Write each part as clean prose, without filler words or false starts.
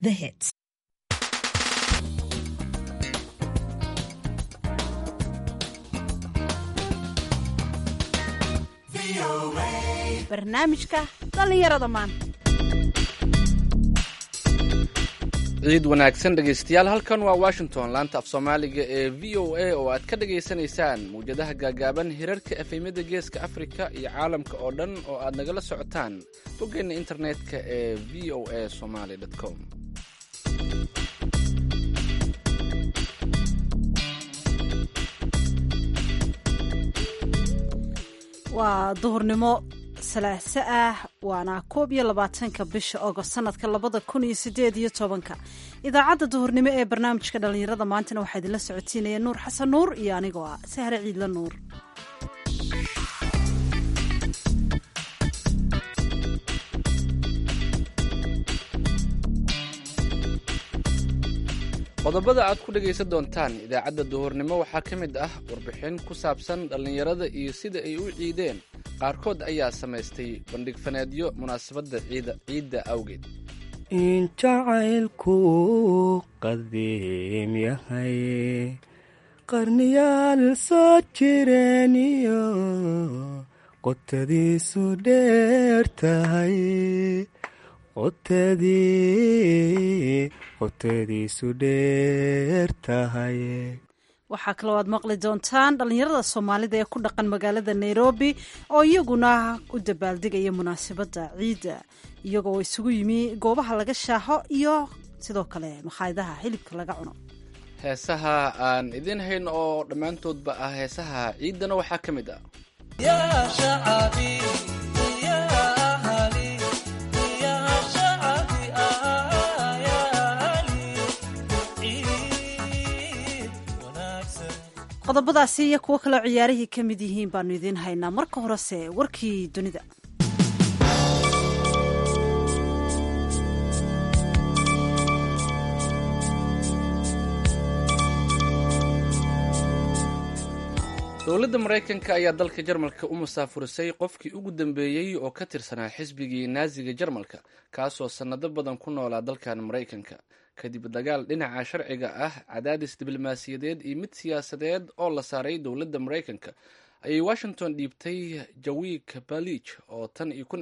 The Hits. barnaamijka dhallinyarada maanta. ciid wanaagsan dhegaystayaal, halkan waa washington, laanta af soomaaliga ee v o a oo aad ka dhagaysanaysaan mawjadaha gaagaaban hirarka efemyada geeska afrika iyo caalamka oo dhan oo aad nagala socotaan boggeena internetka ee v o a somaly com. waa duhurnimo salaaso ah, waana 21 bisha Agost sanadka 2018. idaacadda duhurnimo ee barnaamijka dhallinyarada maantana waxaa idinla socotiinaya nuur xasan nuur iyo anigoo ah sahre ciidla nuur. qodobada aad ku dhegaysan doontaan idaacadda duhurnimo waxaa ka mid ah warbixin ku saabsan dhallinyarada iyo sida ay u ciideen. qaarkood ayaa samaystay bandhig faneedyo munaasabadda ciidda awgeed. in jacaylku qadiim yahay qarniyaal soo jireeniyo qotadiisu dheer tahay qotadiisu dheer tahay. waxaa kaloo aad maqli doontaan dhallinyarada soomaalida ee ku dhaqan magaalada nairobi oo iyaguna u dabaaldegaya munaasabadda ciidda, iyagoo isugu yimi goobaha laga shaaho iyo sidoo kale makhaayadaha hilibka laga cuno. heesaha aan idiin hayn oo dhammaantoodba ah heesaha ciiddana waxaa ka mid ah qodobadaasi iyo kuwo kaloo ciyaarihii ka mid yihiin baanu idiin haynaa. marka horese warkii dunida. dowladda maraykanka ayaa dalka jarmalka u musaafurisay qofkii ugu dambeeyey oo ka tirsanaa xisbigii naasiga jarmalka, kaasoo sannado badan ku noolaa dalkan maraykanka kadib dagaal dhinaca sharciga ah, cadaadis diblomaasiyadeed iyo mid siyaasadeed oo la saaray dowladda maraykanka ayay washington dhiibtay jawik balich oo tan iyo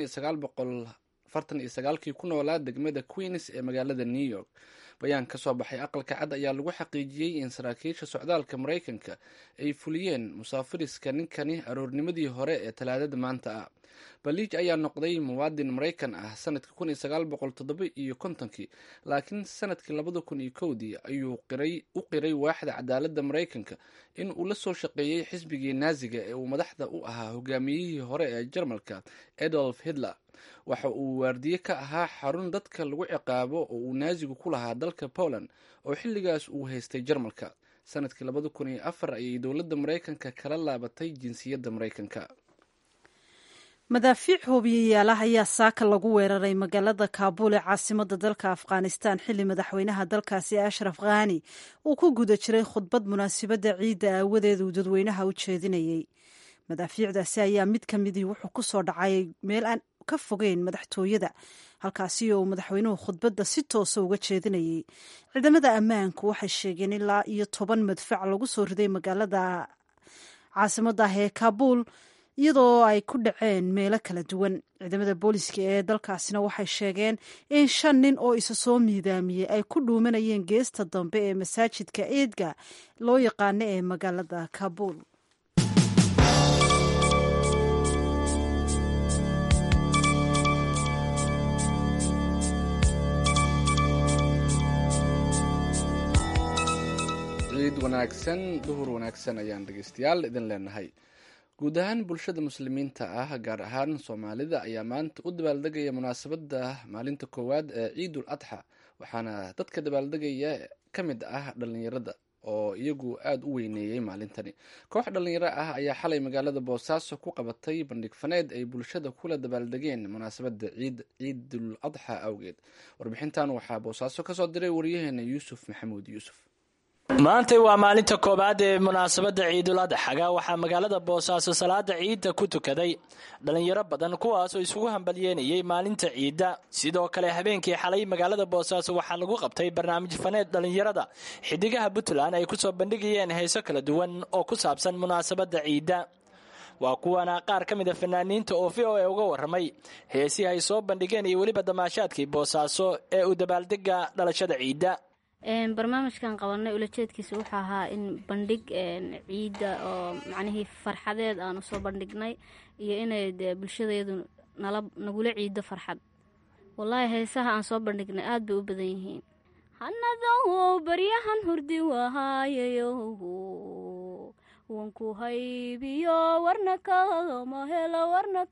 1949 ku noolaa degmada queens ee magaalada new york. bayaan ka soo baxay aqalka cad ayaa lagu xaqiijiyey in saraakiisha socdaalka maraykanka ay fuliyeen musaafiriska ninkani aroornimadii hore ee talaadada maanta ah. balich ayaa noqday muwaadin maraykan ah sanadka 1950, laakiin sanadkii 2001 ayuu u qiray waaxda cadaaladda maraykanka in uu la soo shaqeeyey xisbigii naasiga ee uu madaxda u ahaa hogaamiyihii hore ee jarmalka adolf hitler. waxa uu waardiye ka ahaa xarun dadka lagu ciqaabo oo uu naasigu ku lahaa dalka Poland oo xilligaas uu haystay jarmalka. sanadkii 2004 ayay dowladda maraykanka kala laabatay jinsiyadda maraykanka. madaafiic hoobiyayaalaha ayaa saaka lagu weeraray magaalada kaabuul ee caasimada dalka afghanistan xilli madaxweynaha dalkaasi ashraf khani uu ku guda jiray khudbad munaasabadda ciidda aawadeed uu dadweynaha u jeedinayay. madaafiicdaasi ayaa mid ka midii wuxuu ku soo dhacay meel aan ka fogeyn madaxtooyada, halkaasi oo madaxweynuhu khudbadda si toosa uga jeedinayay. ciidamada ammaanku waxay sheegeen ilaa iyo 10 madfac lagu soo riday magaalada caasimada ah ee kaabuul, iyadoo ay ku dhaceen meelo kala duwan. ciidamada booliska ee dalkaasina waxay sheegeen in 5 nin oo isa soo miidaamiyey ay ku dhuumanayeen geesta dambe ee masaajidka eedga loo yaqaano ee magaalada kaabuul. ciid wanaagsan, duhur wanaagsan ayaan dhegaystayaal idin leenahay. guud ahaan bulshada muslimiinta ah, gaar ahaan soomaalida, ayaa maanta u dabaaldegaya munaasabadda maalinta koowaad ee ciidul adxa, waxaana dadka dabaaldegaya ka mid ah dhallinyarada oo iyagu aada u weyneeyey maalintani. koox dhallinyaro ah ayaa xalay magaalada boosaaso ku qabatay bandhig faneed ay bulshada kula dabaaldegeen munaasabadda ciidul adxa awgeed. warbixintan waxaa boosaaso kasoo diray wariyaheena yuusuf maxamuud yuusuf. maantay waa maalinta koobaad ee munaasabadda ciidul adxaga waxaa magaalada boosaaso salaada ciidda ku tukaday dhalinyaro badan kuwaasoo isugu hambalyeynayay maalinta ciidda sidoo kale habeenkii xalay magaalada boosaaso waxaa lagu qabtay barnaamij faneed dhalinyarada xidigaha puntland ay kusoo bandhigayeen heeso kala duwan oo ku saabsan munaasabadda ciidda waa kuwana qaar ka mid a fanaaniinta oo VOA uga warramay heesii ay soo bandhigeen iyo weliba damaashaadkii boosaaso ee u dabaaldega dhalashada ciidda. barnaamijkan qabanay ulajeedkiisa wuxuu ahaa in bandhig ciidda oo macnihii farxadeed aan usoo bandhignay iyo inay bulshadeedu nagula ciido farxad. wallaahi heesaha aan soo bandhignay aad bay u badan yihiin. hanadow baryahan hurdi wahaayayo wanku haybiyo warna kama helo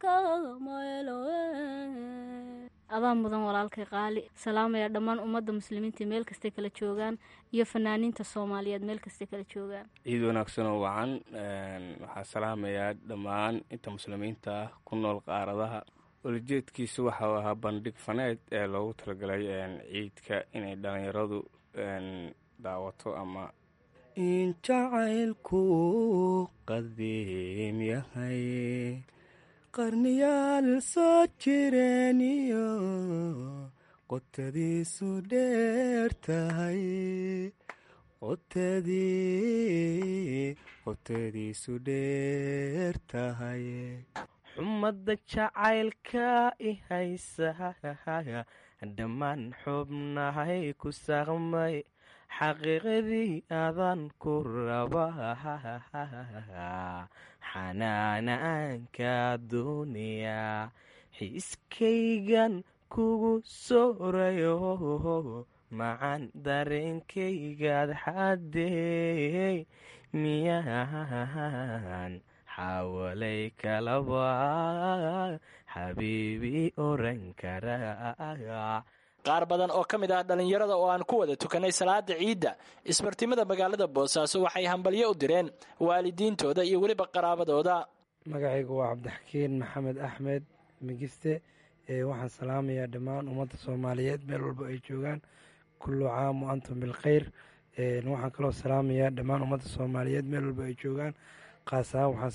adaa mudan walaalkay qaali salaamaya dhammaan ummadda muslimiinta meel kastay kala joogaan iyo fanaaniinta soomaaliyeed meel kastay kala joogaan. ciid wanaagsan oo wacan waxaa salaamayaa dhammaan inta muslimiinta ah ku nool qaaradaha. ulajeedkiisu waxau ahaa bandhig faneed ee loogu talagalay ciidka inay dhallinyaradu daawato ama in jacaylku qadiim yahay qarniyaal soo jireeniyo qotadiisu dheer tahay qotadiisu dheer tahay xumadda jacaylka i haysa dhammaan xubnahay ku saqmay xaqiiqadii adan ku rabaa xanaanaanka duuniya xiiskaygan kugu soorayo macan dareenkaygaad xadeey miyaan xawalay kalaba xabiibi oran karaa. qaar badan oo ka mid ah dhalinyarada oo aan ku wada tukanay salaada ciidda isbartimada magaalada boosaaso waxay hambalyo u direen waalidiintooda iyo weliba qaraabadooda. magacaygu waa cabdixakiin maxamed axmed migiste waxaan salaamayaa dhammaan ummadda soomaaliyeed meel walba ay joogaan kullu caam wa antum bilkhayr. waxaan kaloo salaamayaa dhammaan ummadda soomaaliyeed meel walba ay joogaan qaas ahaan waxaan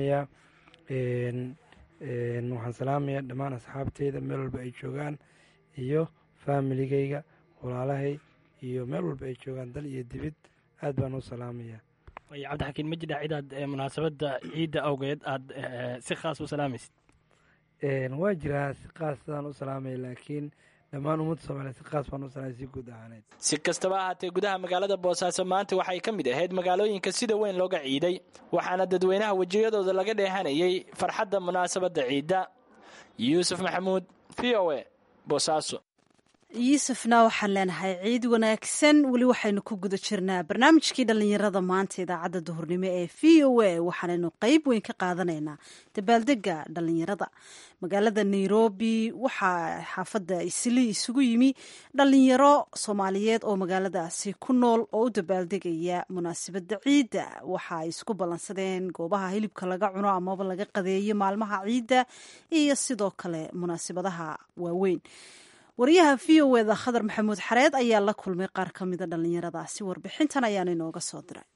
salaamayaa dhammaan asxaabteyda meel walba ay joogaan iyo faamiligayga walaalahay iyo meel walba ay joogaan dal iyo dibid aad baan u salaamayaa. cabdixakiin ma jidha cidaad munaasabadda ciidda awgeed aad si khaas u salaamaysid? waa jiraa si khaas sidaan u salaamaya laakiin dhammaan ummadda soomaaliyeed si khaas baan u salaamay si guud ahaaneed. si kastaba ahaatee gudaha magaalada boosaaso maanta waxay ka mid ahayd magaalooyinka sida weyn looga ciiday waxaana dadweynaha wejiyadooda laga dheehanayay farxadda munaasabadda ciidda. yuusuf maxamuud VOA boosaaso. yuusufna waxaan leenahay ciid wanaagsan. weli waxaynu ku guda jirnaa barnaamijkii dhallinyarada maanta idaacadda duhurnimo ee VOA waxaanaynu qeyb weyn ka qaadanaynaa dabaaldega dhallinyarada. magaalada nairobi waxaa xaafadda islii isugu yimi dhallinyaro soomaaliyeed oo magaaladaasi ku nool oo u dabaaldegaya munaasabadda ciidda. waxa ay isku ballansadeen goobaha hilibka laga cuno amaba laga qadeeyo maalmaha ciidda iyo sidoo kale munaasabadaha waaweyn. wariyaha VOA da khadar maxamuud xareed ayaa la kulmay qaar ka mida dhallinyaradaasi warbixintan ayaana inooga soo diray.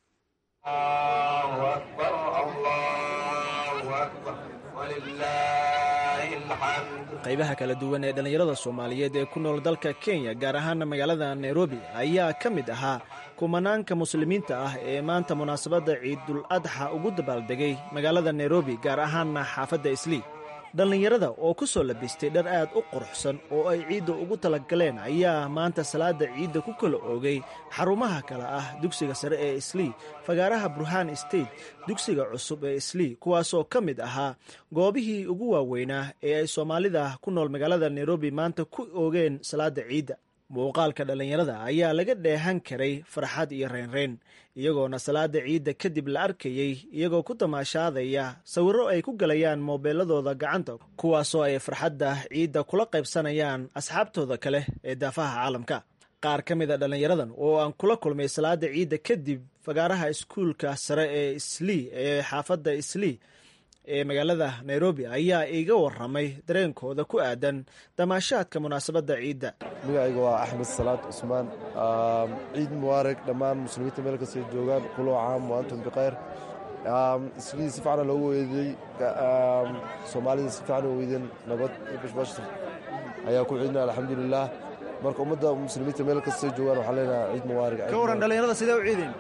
qaybaha kala duwan ee dhallinyarada soomaaliyeed ee ku nool dalka Kenya gaar ahaana magaalada Nairobi ayaa ka mid ahaa kumanaanka muslimiinta ah ee maanta munaasabadda ciidul adxa ugu dabaaldegay magaalada Nairobi gaar ahaana xaafadda Islii. dhallinyarada oo ku soo labistay dhar aad u quruxsan oo ay ciidda ugu talagaleen ayaa maanta salaada ciidda ku kala oogay xarumaha kale ah dugsiga sare ee Islii, fagaaraha Burhan State, dugsiga cusub ee Islii, kuwaasoo ka mid ahaa goobihii ugu waaweynaa ee ay Soomaalida ku nool magaalada Nairobi maanta ku oogeen salaada ciidda. muuqaalka dhallinyarada ayaa laga dheehan karay farxad iyo reynreyn, iyagoona salaada ciidda kadib la arkayey iyagoo ku damaashaadaya sawirro ay ku galayaan moobeeladooda gacanta, kuwaasoo ay farxadda ciidda kula qaybsanayaan asxaabtooda kale ee daafaha caalamka. qaar ka mid a dhallinyaradan oo aan kula kulmay salaada ciidda kadib fagaaraha iskuulka sare ee Islii ee xaafadda Islii ee magaalada nairobi ayaa iiga waramay dareenkooda ku aadan damaashaadka munaasabadda ciidda. magacayga waa axmed salaad cusmaan. ciid mubaarak dhammaan muslimiinta meel kastay joogaan, kulo caam wa antum bikhayr. islii si fiican loogu weydiyey, soomaalida si fiican u weydeen, nabad iyo bashbash ayaa ku ciidna alxamdulilah. marka ummadda muslimiinta meel kastay joogaan waxaa leenahay ciid mubaarak. ka waran dhallinyarada sidee u ciideen?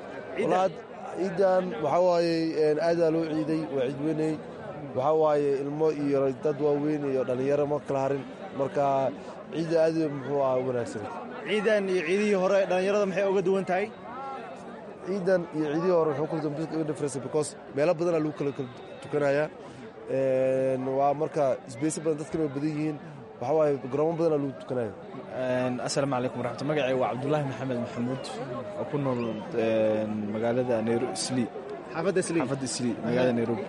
ciidan waxaa waaye aadaa loo ciiday, waa ciid weyney. waxaa waaye ilmo iyo dad waaweyn iyo dhallinyaro ma kala harin, marka ciidda aad muxuu aha wanaagsan. ciidan iyo ciidihii hore dhallinyarada maxay uga duwan tahay? ciidan iyo ciidihii hore wuxuu kala difference because meelo badanaa lagu kala tukanayaa. waa marka isbeysi badan dadkana way badan yihiin, waxaa waaye garoomo badanaa lagu tukanaya. asalaamu calaykum waraxmatu magacay waa cabdulaahi maxamed maxamuud oo ku nool magaalada islii, xaafadda islii magaalada nairobi.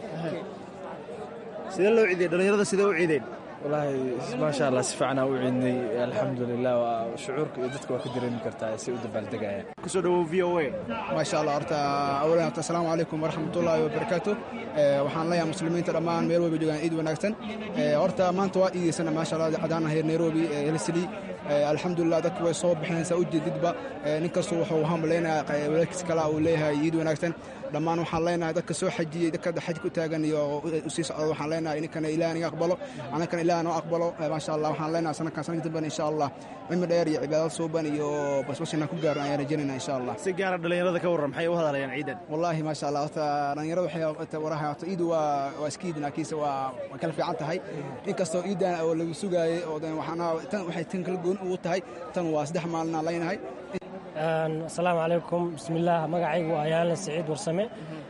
sidee loo ciidey dhallinyarada sidee u ciideen? wallaahi maasha allah si fiicanaa u ciidnay alxamdulilah. shucuurka iyo dadka waa ka dareemi kartaa si u dabaaldegaya. kusoo dhawow v o a. maasha allah. horta awalan horta asalaamu calaykum waraxmatullaahi wabarakaatu. waxaan leeyahay muslimiinta dhammaan meel walba joogaan ciid wanaagsan. horta maanta waa iideysana maasha allah cadaan ahay nairobi islii. alxamdulilah dadku way soo baxeen saa u jeedidba. nin kastu wuxuu hamlaynayaa walaalkiis kala uu leeyahay ciid wanaagsan. dhammaan waxaan leenahay dadka soo xajiyey, dadka xaj ku taagan iyo usii socda, waxaan leenahay ninkana ilaah naga aqbalo, annakana ilaah noo aqbalo. maasha allah waxaan leenahay sanadkan sanad damban insha allah cimri dheer iyo cibaadad suuban iyo basbashina ku gaarno ayaan rajaynayna insha allah. si gaara dhallinyarada ka warran maxay u hadlayaan ciidan? wallaahi maasha allah. horta dhallinyarada waxay waraha horta ciidu waa iska iid laakiinse waa kala fiican tahay. inkastoo ciidan oo lagu sugaayey oo tan waxay tan kala gooni ugu tahay, tan waa 3 maalina leenahay. asalaamu calaykum, bismillaah. magacaygu waa ayaanle siciid warsame.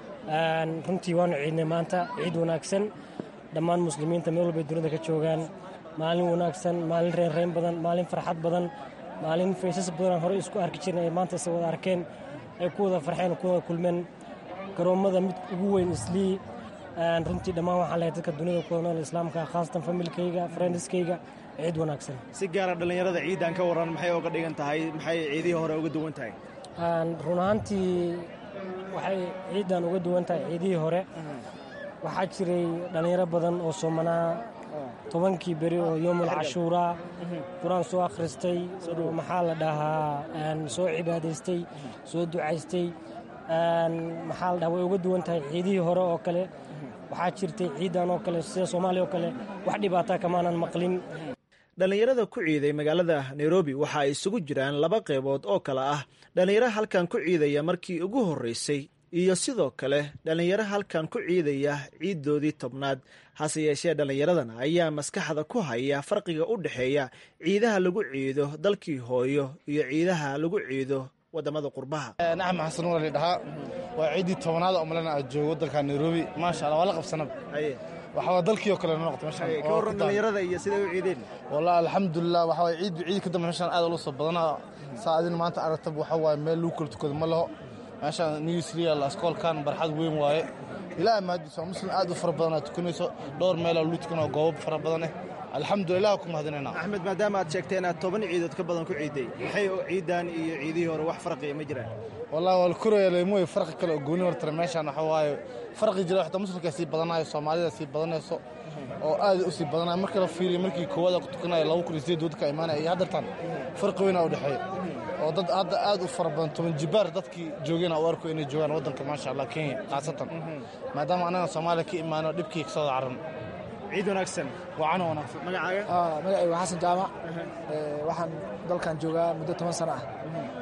runtii waanu ciidnay maanta, ciid wanaagsan. dhammaan muslimiinta meel walbay dunida ka joogaan, maalin wanaagsan, maalin reynreyn badan, maalin farxad badan, maalin faysas badanaan horey isku arki jirnay ay maanta isa wada arkeen, ay ku wada farxeen, ku wada kulmeen garoommada mid ugu weyn islii. runtii dhammaan waxaan lehay dadka dunida ku wada nool islaamka, khaasatan familkayga, friendiskayga, ciid wanaagsan. si gaara dhallinyarada ciidan ka warran maxay uga dhigan tahay? maxay ciidihii hore uga duwan tahay? run ahaantii waxay ciidan uga duwan tahay ciidihii hore. waxaa jiray dhallinyaro badan oo soomanaa 10kii beri oo yoomul cashuuraa qur-aan soo akhristay, maxaa la dhahaa soo cibaadaystay, soo ducaystay. maxaa la dhahaa way uga duwan tahay ciidihii hore oo kale. waxaa jirtay ciidan oo kale sida soomaaliya oo kale wax dhibaataa kamaanan maqlin. dhallinyarada ku ciiday magaalada nairobi waxa ay isugu jiraan 2 qaybood oo kale ah dhallinyaro halkan ku ciidaya markii ugu horreysay iyo sidoo kale dhallinyaro halkan ku ciidaya ciiddoodii 10aad. hase yeeshee dhallinyaradan ayaa maskaxda ku haya farqiga u dhexeeya ciidaha lagu ciido dalkii hooyo iyo ciidaha lagu ciido wadamada qurbaha. axmed xasan nuur ali dhahaa. waa ciiddii 10aad oo malena aad joogo waddanka nairobi. maasha allah waa la qabsanaba. waxaa dalkii oo kale noo noqotay meeshaan. ka warran dhallinyarada iyo siday u ciideen? wallahi alxamdulilah. waxaa waaye ciid ka dambe meeshaan aad ula soo badanaa. saa adin maanta aragtaba waxaa waaye meel lagu kala tukado ma laho. meeshaan new srial askoolkan barxad weyn waaye. ilaahay mahadiis waa muslim aad u fara badan aad tukanayso. dhowr meeloo lagu tukanoo goobo fara badan alxamdulilah ku mahadinayna. axmed, maadaama aad sheegtay inaad 10 ciidood ka badan ku ciiday, maxay ciidan iyo ciidihii hore wax farqiya ma jiraan? wallahi waa la koraya mooy farqi kale oo gooni hortara meeshaan waxaa waaye farqi jira. xataa muslimka sii badanayo, soomaalida sii badanayso oo aad u sii badanayo. marka la fiiriyo markii koowaad ku tukanayo 2008 wadka imaanaya iyo haddartan farqi weyn u dhexeeya oo dad hadda aad u fara badan 10 jibaar dadkii joogeen u arko inay joogaan waddanka maasha allah Kenya khaasatan, maadaama anaga Soomaaliya ka imaano dhibkii ka soo carran. ciid wanaagsan. waana wanaagsan. magacaaga? magacayga waa xasan jaamac. waxaan dalkan joogaa muddo 10 sano ah.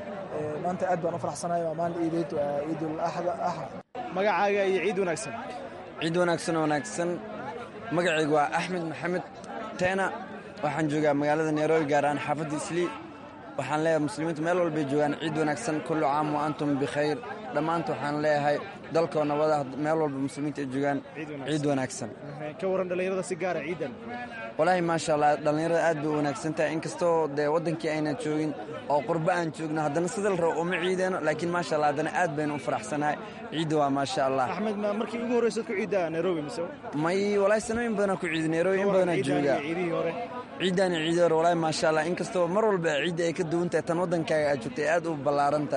maanta aad baan u faraxsanahay. waa maalin ciideed, waa ciidul axad. magacaaga iyo ciid wanaagsan? ciid wanaagsan. magacaygu waa axmed maxamed teena. waxaan joogaa magaalada nairobi, gaar ahaan xaafadda islii. waxaan leeyahay muslimiinta meel walbay joogaan ciid wanaagsan. kullu caam wa antum bikhayr. dhammaanta waxaan leeyahay dalkoo nabada meel walba muslimiinta ay joogaan ciid wanaagsan. ka warran dhallinyarada si gaara ciidan? walaahi maasha allah dhallinyarada aad bay u wanaagsan tahay. inkastoo dee waddankii aynan joogin oo qurbo aan joogno, haddana sida la rabo uma ciideeno, laakiin maasha allah haddana aad baynu u faraxsanahay. ciidda waa maasha allah. axmed, ma markii ugu horreysaad ku ciiddaa nairobi mise? may walaahi sanooyin badanaa ku ciiday nairobi, in badanaa joogaa. ciidihii hore? ciiddaan iyo ciidii hore walaahi maasha allah. inkastoo mar walba ciidda ay ka duwan tahay tan waddankaaga aad joogtay aad u ballaaran tahay.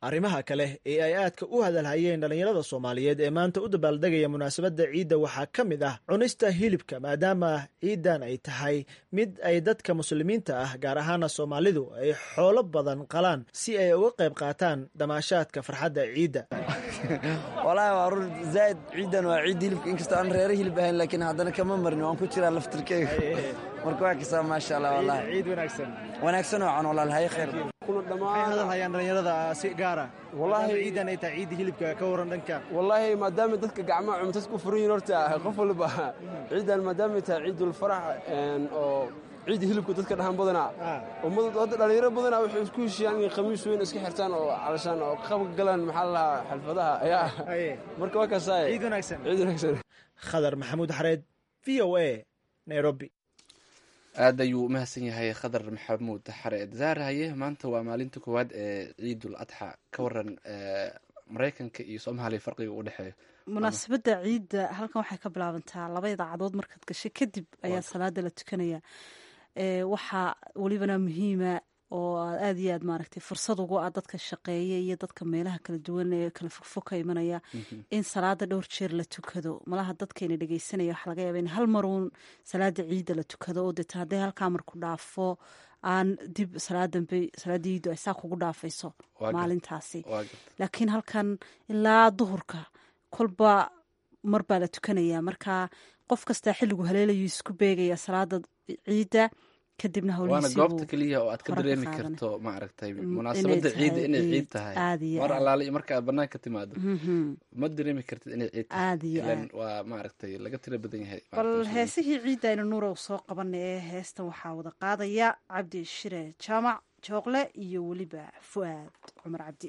arrimaha kale ee ay aadka u hadalhayeen dhallinyarada soomaaliyeed ee maanta u dabaaldegaya munaasabadda ciidda waxaa ka mid ah cunista hilibka maadaama ciiddan ay tahay mid ay dadka muslimiinta ah gaar ahaana soomaalidu ay xoolo badan qalaan si ay uga qayb qaataan damaashaadka farxadda ciidda. wallaahi waa run zaaid ciiddan waa ciid hilibka inkastoo aan reere hilib ahayn laakiin haddana kama marin waan ku jiraa laftirkeyga marka waa kasaa maasha allah wallahi ciid wanaagsan oo can walaalahay khayr waxay hadalhayaan dhallinyarada si gaara wallahi ciidan ay tahay ciidda hilibka ka waran dhanka wallahi maadaama dadka gacmaha cuntas ku furan yihiin horta qof walba ciidan maadaama ay tahay ciidul farax oo ciidda hilibka dadka dhahan badanaa ummadda dhalinyaro badanaa waxay isku heshiiyaan inay khamiis weyn iska xirtaan oo calashaan oo qabka galaan maxaa la dhahaa xalfadaha ayaa marka waa kasaay ciid wanaagsan khadar maxamuud xareed VOA Nairobi. aad ayuu u mahadsan yahay khadar maxamuud xareed. zaarahaye maanta waa maalinta koowaad ee ciidul adxa ka waran maraykanka iyo soomaaliya farqiga u dhexeeya munaasabadda ciidda halkan waxay ka bilaabantaa 2 idaacadood markaad gashay kadib ayaa salaada la tukanaya. waxaa welibana muhiima oo aad iyo aad maaragtay fursad ugu ah dadka shaqeeya iyo dadka meelaha kala duwan ee kala fogfog ka imanaya in salaada dhowr jeer la tukado. malaha dadkeena dhegeysanaya waxa laga yaaba in hal maruun salaada ciidda la tukado oo deeta hadday halkaa mar ku dhaafo aan dib salaadii ciiddu ay saa kugu dhaafayso maalintaasi. laakiin halkan ilaa duhurka kolba mar baa la tukanaya marka qof kastaa xilligu haleelayu isku beegaya salaada ciidda kadibna waana goobta keliya oo aad ka dareemi karto maaragtay munaasabadda ciidda inay ciid tahay mar allaale iyo marka aad banaanka timaado ma dareemi kartid inay ciid tahay waa maaragtay laga tiro badan yahay. bal heesihii ciidda aynu nuurow soo qabanay ee heestan waxaa wada qaadaya cabdi shire jaamac jooqle iyo weliba fu'aad cumar cabdi.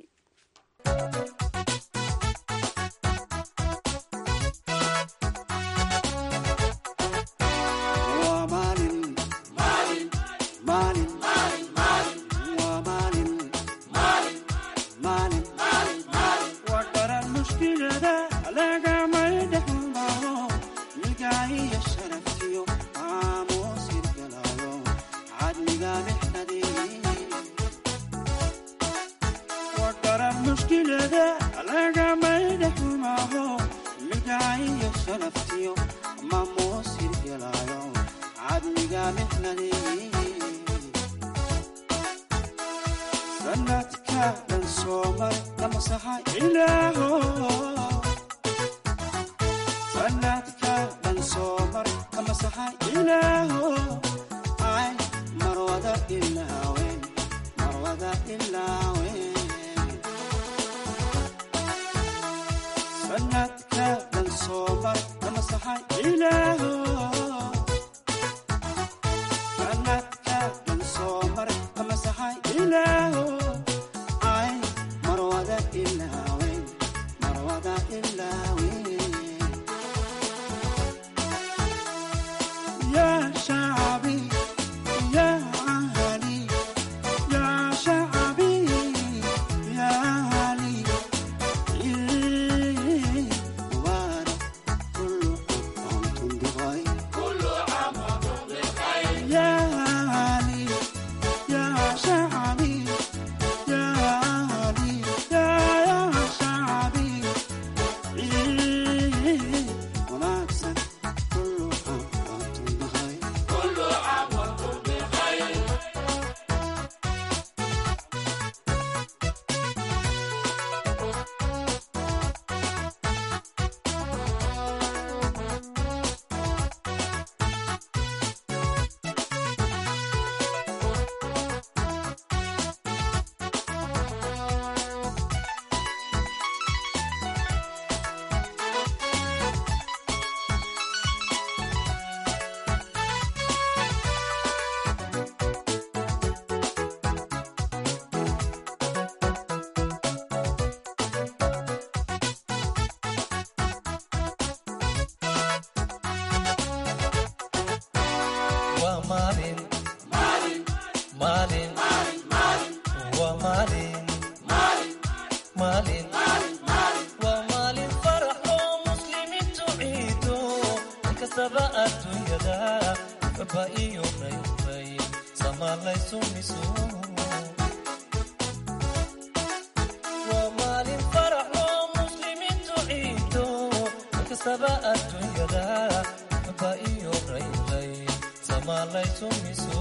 saba adduunyada ba iyo raylay samaalaysu miso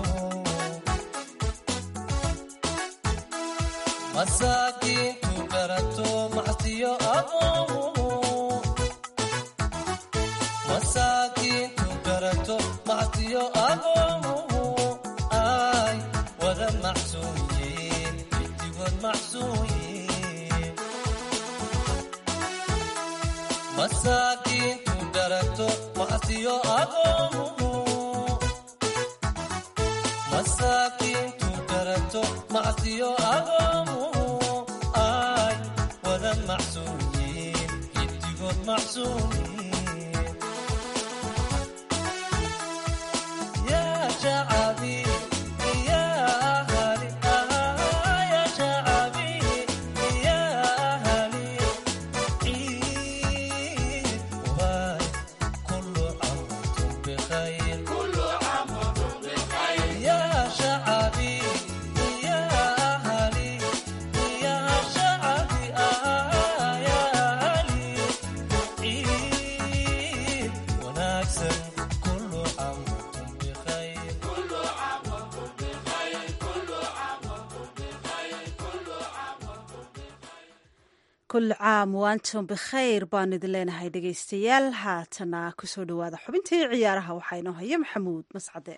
masaakiintu garato macsiyo aqoomu masaakiintu garato macsiyo aqoomu ay wada macsuuyiin intigood macsuuyiin masaakiintu garato macsiyo aqoomu masaakiintu garato macsiyo aqoomu ay wada macsuuyiin intigood macsuuyiin yaa shacbi yaa ahli yaa shacbi yaa ahli ciid waay kullu caam bikayr kullu caam bikayr yaa shacbi yaa ahli yaa shacbi yaa ahli ciid wanaagsan kullu caam bikayr kullu caam bikayr kullu caam bikayr kullu caam kul caam waantum bikhayr baan idin leenahay dhegaystayaal haatana kusoo dhawaada xubintii ciyaaraha waxaa inoo haya maxamuud mascade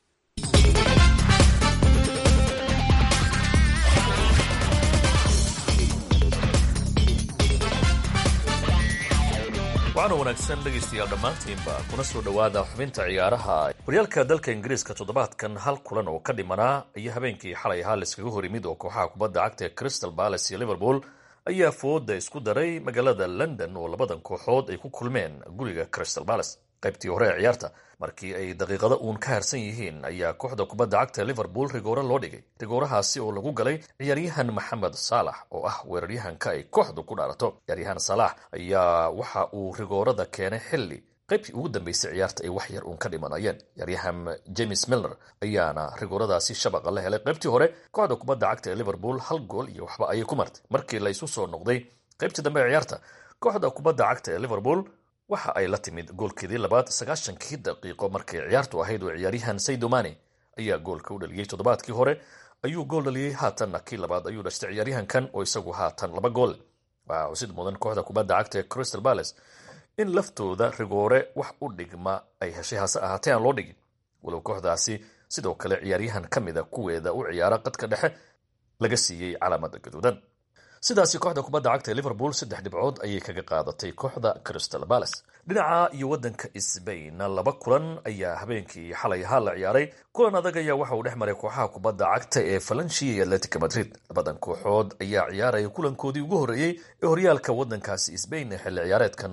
waxaana wanaagsan dhegaystayaal dhammaantiinba kuna soo dhowaada xubinta ciyaaraha horyaalka dalka ingiriiska toddobaadkan hal kulan oo ka dhimanaa iyo habeenkii xalay ahaa laiskaga hor yimid oo kooxaha kubadda cagta ee crystal palace iyo liverpool ayaa fooda isku daray magaalada london oo labadan kooxood ay ku kulmeen guriga crystal palace qaybtii hore ee ciyaarta markii ay daqiiqado uun ka harsan yihiin ayaa kooxda kubadda cagta liverpool rigoore loo dhigay rigoorahaasi oo lagu galay ciyaaryahan maxamed saalax oo ah weeraryahanka ay kooxdu ku dhaarato ciyaaryahan saalax ayaa waxa uu rigoorada keenay xilli qaybtii ugu dambeysay ciyaarta ay wax yar uun ka dhimanayeen ciyaaryahan james milner ayaana rigooradaasi shabaqa la helay qaybtii hore kooxda kubadda cagta ee liverpool hal gool iyo waxba ayay ku martay markii la isu soo noqday qaybtii dambe ee ciyaarta kooxda kubadda cagta ee liverpool waxa ay la timid goolkeedii labaad 90kii daqiiqo markay ciyaartu ahayd oo ciyaaryahan Sadio Mane ayaa goolka u dhaliyay toddobaadkii hore ayuu gool dhaliyay haatanna kii labaad ayuu dhashtay ciyaaryahankan oo isagu haatan laba gool waa xusid mudan kooxda kubadda cagta ee Crystal Palace in laftooda rigoore wax u dhigma ay heshay hase ahaatee aan loo dhigin walow kooxdaasi sidoo kale ciyaaryahan ka mida kuweeda u ciyaara qadka dhexe laga siiyey calaamada gaduudan sidaasi kooxda kubadda cagta ee Liverpool 3 dhibcood ayay kaga qaadatay kooxda Crystal Palace dhinaca iyo wadanka Spain laba kulan ayaa habeenkii xalay ahaa la ciyaaray kulan adag ayaa waxa uu dhex maray kooxaha kubadda cagta ee Valencia iyo Atletico Madrid labadan kooxood ayaa ciyaaray kulankoodii ugu horeeyay ee horyaalka wadankaasi Spain ee xilli ciyaareedkan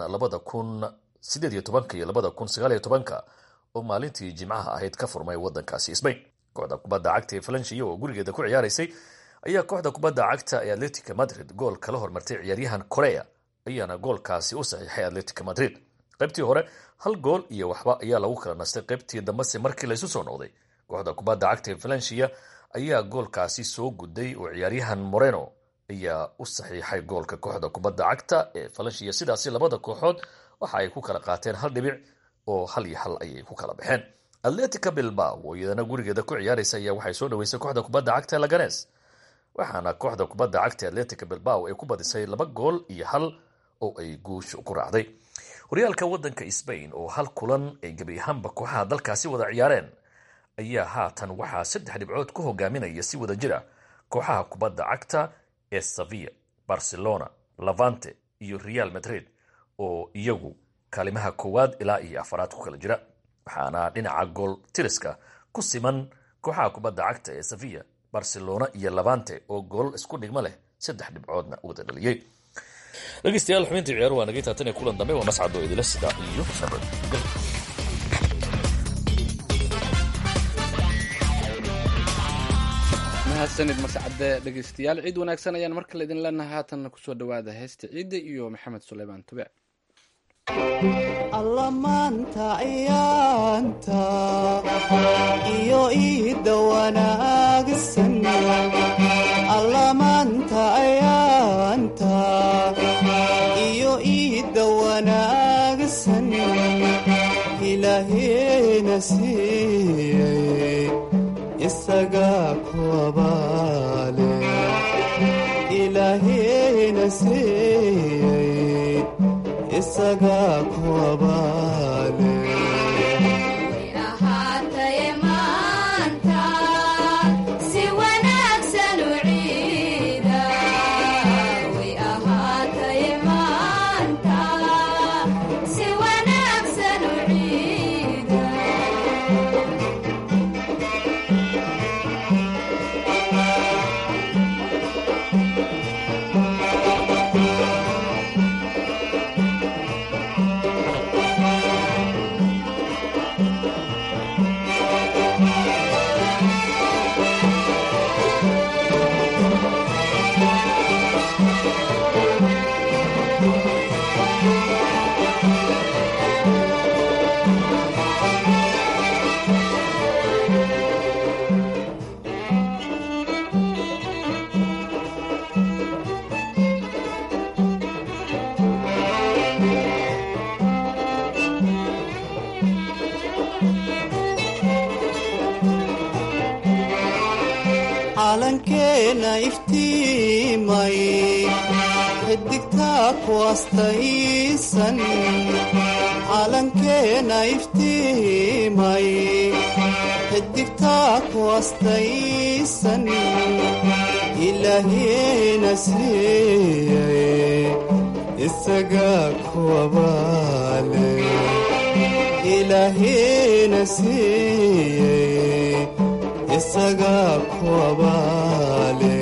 2018 iyo 2019 oo maalintii Jimcaha ahayd ka furmay wadankaasi Spain kooxda kubadda cagta ee Valencia oo gurigeeda ku ciyaaraysay ayaa kooxda kubadda cagta ee Atletico Madrid gool kala hormartay ciyaaryahan Korea ayaana goolkaasi u saxiixay Atletico Madrid qaybtii hore hal gool iyo waxba ayaa lagu kala nastay qaybtii dambese markii la isu soo noqday kooxda kubadda cagta ee Valencia ayaa goolkaasi soo guday oo ciyaaryahan Moreno ayaa u saxiixay goolka kooxda kubadda cagta ee Valencia sidaasi labada kooxood waxa ay ku kala qaateen hal dhibic oo hal iyo hal ayay ku kala baxeen Atletico Bilbao oo iyadana gurigeeda ku ciyaaraysa ayaa waxay soo dhaweysay kooxda kubadda cagta ee Leganes waxaana kooxda kubadda cagta Atletico Bilbao ay ku badisay 2 gool iyo hal oo ay guush ku raacday horyaalka wadanka Spain oo hal kulan ay gabi ahaanba kooxaha dalkaasi wada ciyaareen ayaa haatan waxaa 3 dhibcood ku hogaaminaya si wada jira kooxaha kubadda cagta ee Sevilla, Barcelona, Levante iyo Real Madrid oo iyagu kaalimaha koowaad ilaa iyo afaraad ku kala jira waxaana dhinaca gool tiriska ku siman kooxaha kubadda cagta ee Sevilla, Barcelona iyo Levante oo gool isku dhigma leh 3 dhibcoodna wada dhaliyay dhageystayaal xubintii ciyaar waa naga taatan ee kulan dambe waa mascado idila sida iyo shabad mahadsanid mascade dhegeystayaal ciid wanaagsan ayaan markale idin leenahay haatanna kusoo dhawaada heesta ciidda iyo maxamed suleymaan tube alla maanta ciyaanta iyo iida wanaagsan alla maanta ciyaanta iyo iida wanaagsan ilaahina siiyey isagaa ku abaale ilaahina siiyey isagaa ku abaale calankeena iftiimay xidigtaa ku astaysan calankeena iftiimay xidigtaa ku astaysan ilaahina siiyey isagaa ku abaale ilaahina siiyey isagaa ku abaale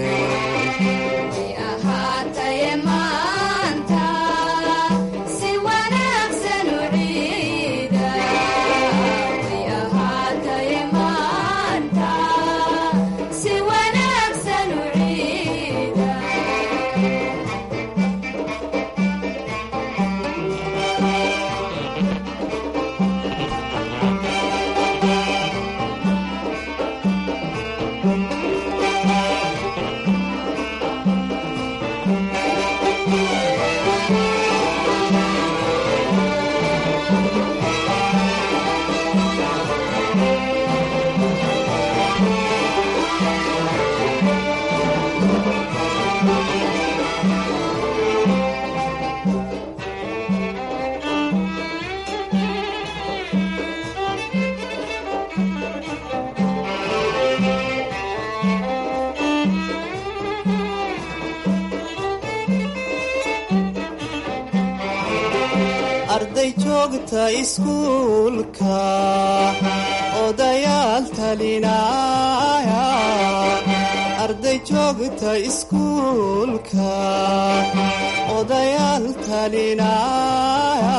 arday joogta iskuulka odayaal talinaya arday joogta iskuulka odayaal talinaya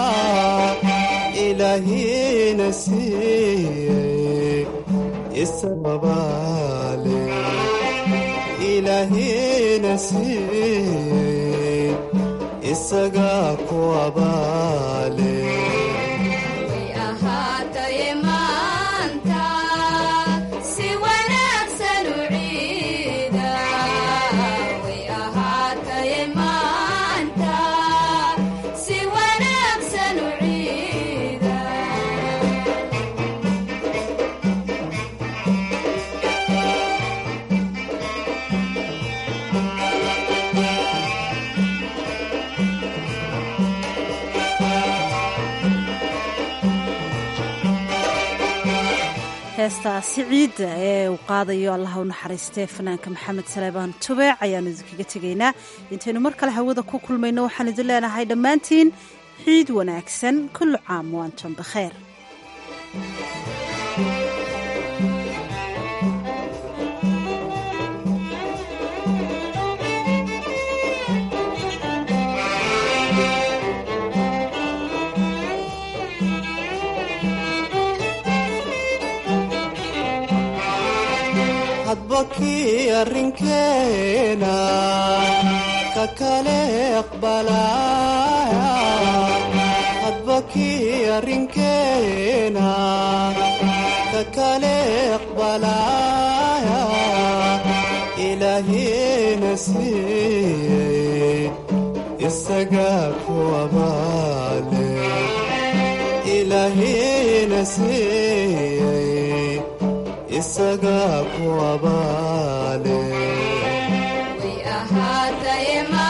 ilaahina siiyey isagaa abaale ilaahina siiyey isagaa ku abaale heestaasi ciidda ee uu qaadayo allaha u naxariistee fanaanka maxamed saleebaan tubeec ayaanu idinkaga tegaynaa intaynu mar kale hawada ku kulmayno waxaan idin leenahay dhammaantiin ciid wanaagsan kullu caam waantum bakheer hadbakii arrinkeena ka kale aqbalaya hadbakii arrinkeena ka kale aqbalaya ilaahina siiyey isagaa ku abaale ilaahayna siiyey isagaa ku abaale way ahaataye